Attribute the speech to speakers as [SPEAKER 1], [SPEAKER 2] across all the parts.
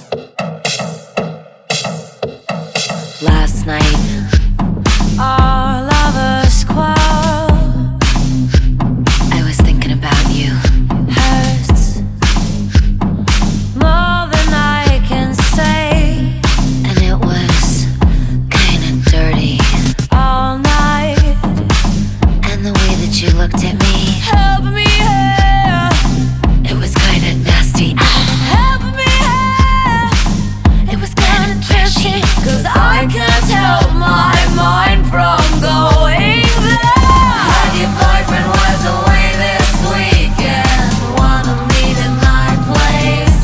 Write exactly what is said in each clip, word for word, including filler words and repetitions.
[SPEAKER 1] Last night, our lovers quarreled. I was thinking about you. Hurts more than I can say, and it was kinda dirty all night. And the way that you looked at me, help me here, it was kinda nasty. Help me here, it was kinda trashy. Cause I can't help my mind from going there. Heard your boyfriend was away this weekend, wanna meet in my place.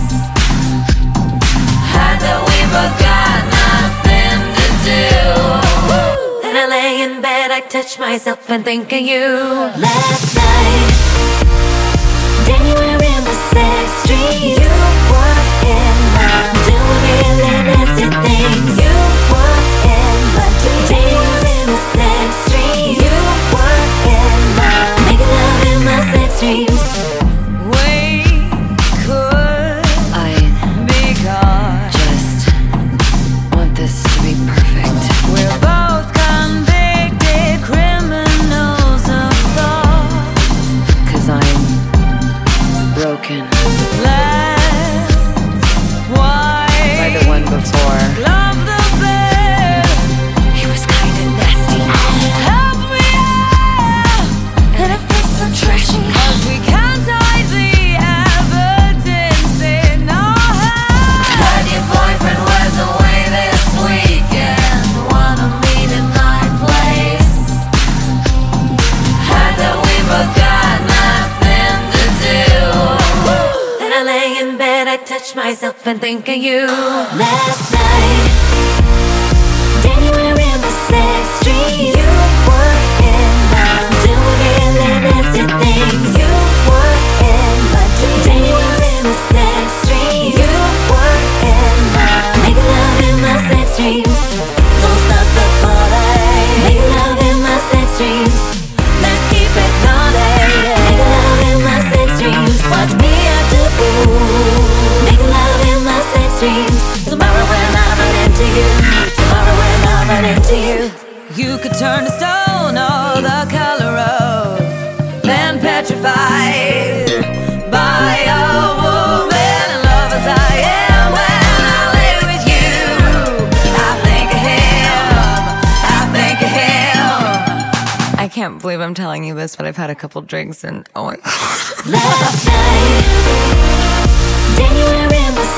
[SPEAKER 1] Heard that we both got nothing to do. Then I lay in bed, I touch myself and think of you. Last night, then you were in the sex street. You were in my doing really nasty things. You were in my dreams. Then you were in the sex street. You were in my making love in my sex dreams. We could I be gone. Just want this to be perfect. We're both convicted criminals of thought. Cause I'm broken. Let's wipe by the one before. Love the bed. He was kinda nasty. Help me out, and it feels so trashy. Cause we can't hide the evidence in our hands. Heard your boyfriend was away this weekend, wanna meet in my place. Heard that we both got nothing to do. Then I lay in bed, I touch myself and think of you. Last night, then you were in the sex street. You were in my doing really nasty things. You were in my dreams. Then you were in the sex street. You were in my making love in my sex dreams. Don't stop the party. Making love in my sex dreams. Let's keep it naughty. Making love in my sex dreams. Watch me act a fool. Making love in my sex dreams. Tomorrow when I run into you. Tomorrow when I run into you. You could turn to stone or the color of man petrified by a woman in love as I am. When I lay with you, I think of him. I think of him. I can't believe I'm telling you this, but I've had a couple drinks and oh my god. Last night, then you were in the